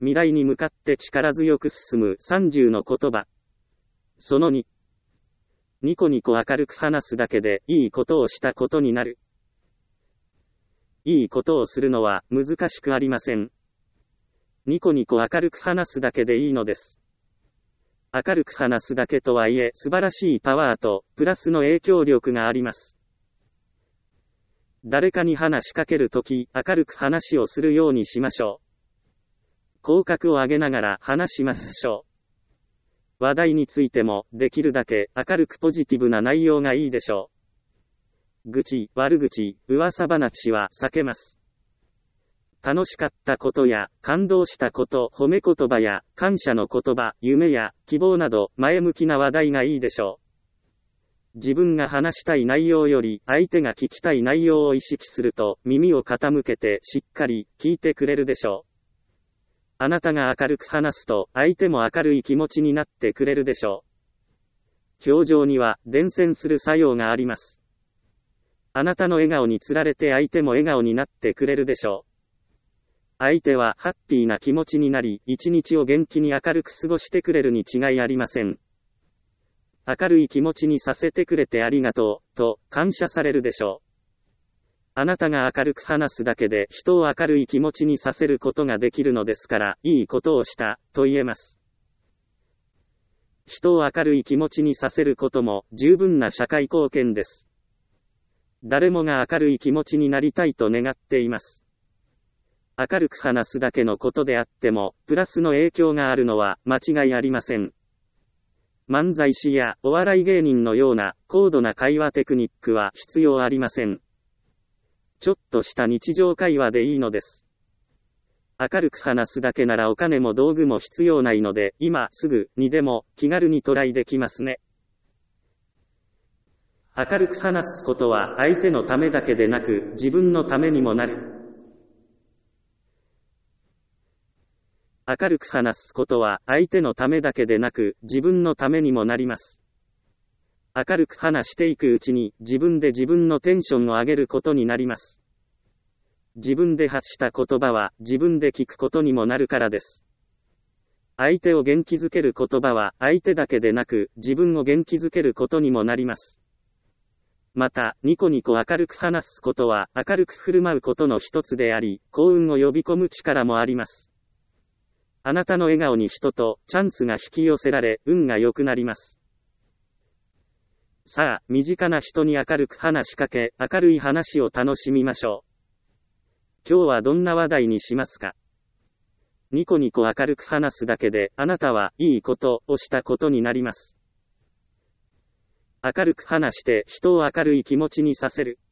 未来に向かって力強く進む30の言葉。その2。ニコニコ明るく話すだけでいいことをしたことになる。いいことをするのは難しくありません。ニコニコ明るく話すだけでいいのです。明るく話すだけとはいえ素晴らしいパワーとプラスの影響力があります。誰かに話しかけるとき、明るく話をするようにしましょう。口角を上げながら話しましょう。話題についてもできるだけ明るくポジティブな内容がいいでしょう。愚痴、悪口、噂話は避けます。楽しかったことや感動したこと、褒め言葉や感謝の言葉、夢や希望など前向きな話題がいいでしょう。自分が話したい内容より相手が聞きたい内容を意識すると耳を傾けてしっかり聞いてくれるでしょう。あなたが明るく話すと相手も明るい気持ちになってくれるでしょう。表情には伝染する作用があります。あなたの笑顔につられて相手も笑顔になってくれるでしょう。相手はハッピーな気持ちになり、一日を元気に明るく過ごしてくれるに違いありません。明るい気持ちにさせてくれてありがとう、と感謝されるでしょう。あなたが明るく話すだけで人を明るい気持ちにさせることができるのですから、いいことをした、と言えます。人を明るい気持ちにさせることも十分な社会貢献です。誰もが明るい気持ちになりたいと願っています。明るく話すだけのことであっても、プラスの影響があるのは間違いありません。漫才師やお笑い芸人のような高度な会話テクニックは必要ありません。ちょっとした日常会話でいいのです。明るく話すだけならお金も道具も必要ないので、今すぐにでも気軽にトライできますね。明るく話すことは相手のためだけでなく自分のためにもなる。明るく話すことは相手のためだけでなく自分のためにもなります。明るく話していくうちに自分で自分のテンションを上げることになります。自分で発した言葉は自分で聞くことにもなるからです。相手を元気づける言葉は相手だけでなく自分を元気づけることにもなります。また、ニコニコ明るく話すことは明るく振る舞うことの一つであり、幸運を呼び込む力もあります。あなたの笑顔に人とチャンスが引き寄せられ、運が良くなります。さあ、身近な人に明るく話しかけ、明るい話を楽しみましょう。今日はどんな話題にしますか？ニコニコ明るく話すだけで、あなたはいいことをしたことになります。明るく話して人を明るい気持ちにさせる。